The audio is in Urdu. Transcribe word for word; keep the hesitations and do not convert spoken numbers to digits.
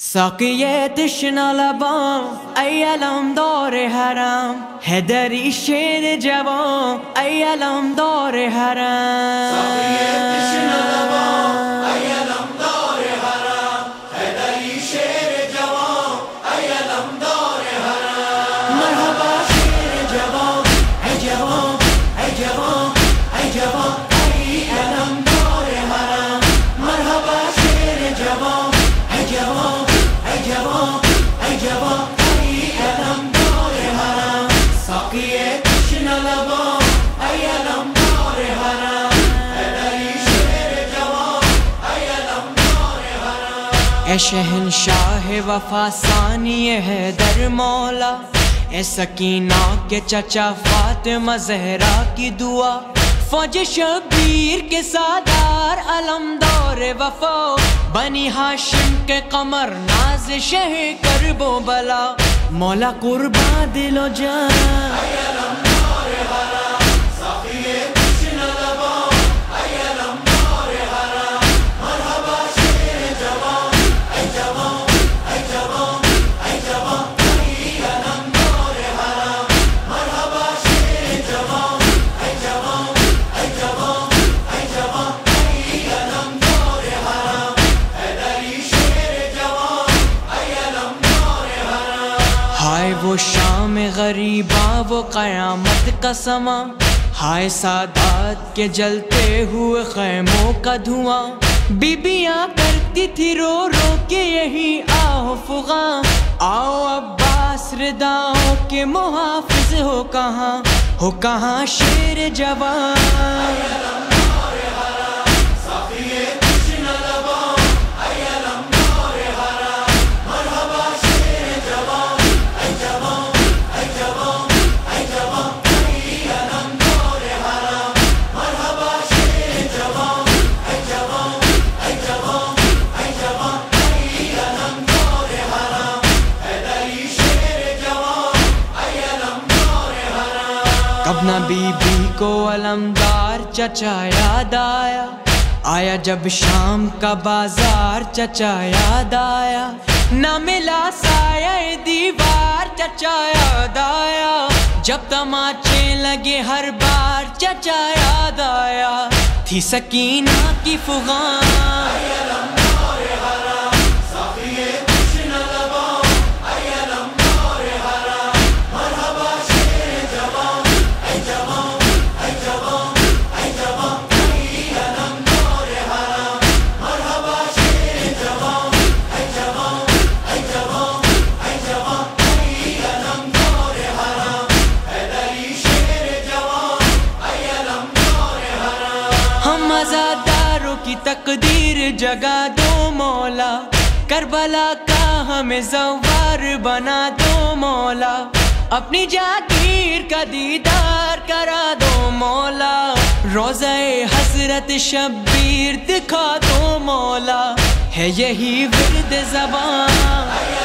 ساقیه تشنه لبام ای علمدار حرم، هدری شیر جوان ای علمدار حرم. ساقیه تشنه لبام ای علمدار حرم، هدری شیر جوان ای علمدار حرم. مرحبا شیر جوان ای جوان ای جوان ای جوان ای علمدار حرم. مرحبا شیر جوان ای جوان ای جوان ای جوان ای علمدار حرم. ساقیه تشنه لبام ای علمدار حرم، هدری شیر جوان ای علمدار حرم. اے شہنشاہ وفا ثانی حیدر مولا، اے سکینہ کے چچا فاطمہ زہرا کی دعا، فوج شبیر کے سردار علمدار وفا، بنی ہاشم کے قمر ناز شہ کرب و بلا، مولا قرباں دل و جان ای علمدار حرم. ساقیه تشنه لبام ای علمدار حرم. مرحبا شیر جوان ای جوان ای جوان ای جوان ای علمدار حرم. مرحبا شیر جوان ای جوان ای جوان ای جوان ای علمدار حرم. هدری شیر جوان ای علمدار حرم. ہائے وہ شام غریباں وہ قیامت کا سما، ہائے سادات کے جلتے ہوئے خیموں کا دھواں، بیبیاں کرتی تھی رو رو کے یہی آہ فغاں، آؤ عباس رداؤں کے محافظ ہو کہاں، ہو کہاں شیر جوان. علمدار حرم. ساقیه تشنه لبام ای علمدار حرم. مرحبا شیر جوان ای جوان ای جوان ای جوان ای علمدار حرم. مرحبا شیر جوان ای جوان ای جوان ای جوان ای علمدار حرم. هدری شیر جوان ای علمدار حرم. کب نہ بی بی کو علمدار چچا یاد آیا، آیا جب شام کا بازار چچا یاد آیا، نہ ملا سایہ دیوار چچا یاد آیا، جب تماچے لگے ہر بار چچا یاد آیا، تھی سکینہ کی فغاں. ای علمدار حرم. ساقیه تشنه لبام ای علمدار حرم. مرحبا شیر جوان ای جوان ای جوان ای جوان ای علمدار حرم. مرحبا شیر جوان ای جوان ای جوان ای جوان ای علمدار حرم. هدری شیر جوان ای علمدار حرم. ہم عزاداروں کی تقدیر جگا دو مولا، کربلا کا ہمیں زوار بنا دو مولا، اپنی جاگیر کا دیدار کرا دو مولا، روضہ حضرت شبیر دکھا دو مولا، ہے یہی ورد زبان.